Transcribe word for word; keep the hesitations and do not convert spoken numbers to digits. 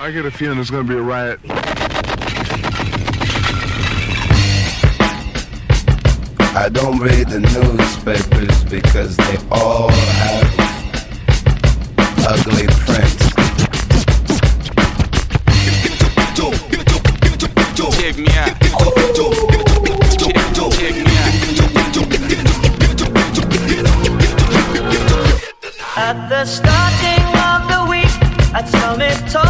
I get a feeling there's gonna be a riot. I don't read the newspapers because they all have ugly prints. Check me out. Check me out. At the starting of the week, at Summit Talk.